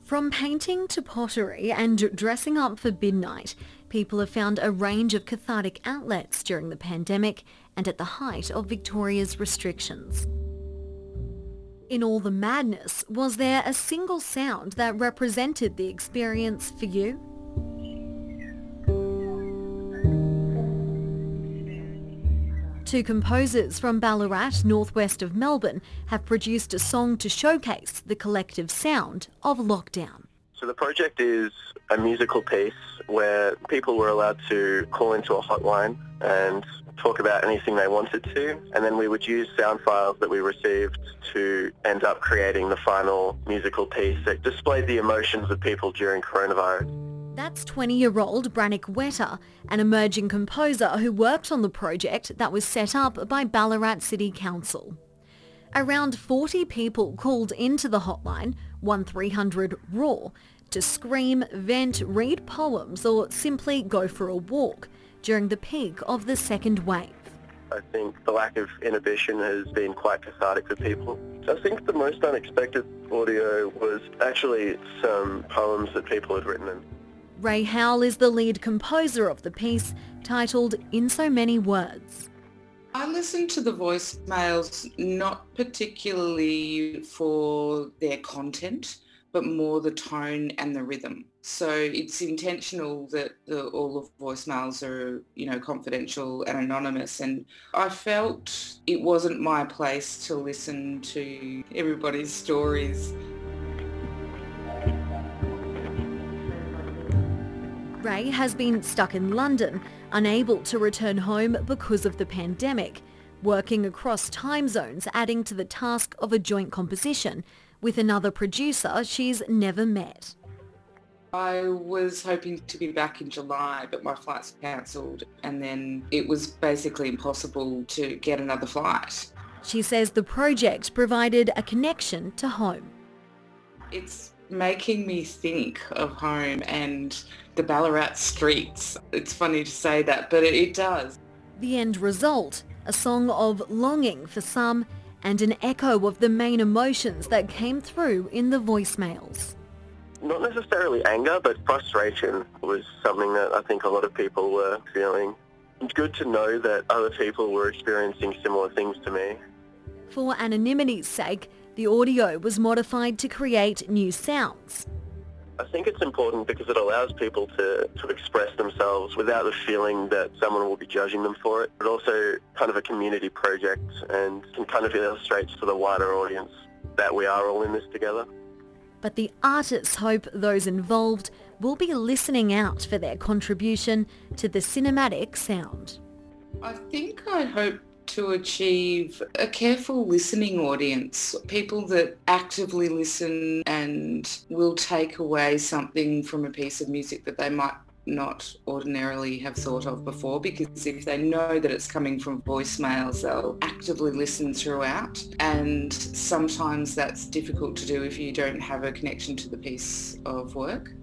From painting to pottery and dressing up for midnight, people have found a range of cathartic outlets during the pandemic and at the height of Victoria's restrictions. In all the madness, was there a single sound that represented the experience for you? Two composers from Ballarat, northwest of Melbourne, have produced a song to showcase the collective sound of lockdown. So the project is a musical piece where people were allowed to call into a hotline and talk about anything they wanted to, and then we would use sound files that we received to end up creating the final musical piece that displayed the emotions of people during coronavirus. That's 20-year-old Brannick Wetter, an emerging composer who worked on the project that was set up by Ballarat City Council. Around 40 people called into the hotline, 1300 RAW, to scream, vent, read poems or simply go for a walk during the peak of the second wave. I think the lack of inhibition has been quite cathartic for people. I think the most unexpected audio was actually some poems that people had written in. Ray Howell is the lead composer of the piece, titled In So Many Words. I listened to the voicemails not particularly for their content, but more the tone and the rhythm. So it's intentional that all of voicemails are, confidential and anonymous. And I felt it wasn't my place to listen to everybody's stories. Ray has been stuck in London, unable to return home because of the pandemic, working across time zones, adding to the task of a joint composition with another producer she's never met. I was hoping to be back in July, but my flight's cancelled, and then it was basically impossible to get another flight. She says the project provided a connection to home. It's making me think of home and the Ballarat streets. It's funny to say that, but it does. The end result, a song of longing for some and an echo of the main emotions that came through in the voicemails. Not necessarily anger, but frustration was something that I think a lot of people were feeling. It's good to know that other people were experiencing similar things to me. For anonymity's sake, the audio was modified to create new sounds. I think it's important because it allows people to express themselves without the feeling that someone will be judging them for it. But also kind of a community project and can kind of illustrate to the wider audience that we are all in this together. But the artists hope those involved will be listening out for their contribution to the cinematic sound. I think I hope to achieve a careful listening audience, people that actively listen and will take away something from a piece of music that they might not ordinarily have thought of before, because if they know that it's coming from voicemails, they'll actively listen throughout, and sometimes that's difficult to do if you don't have a connection to the piece of work.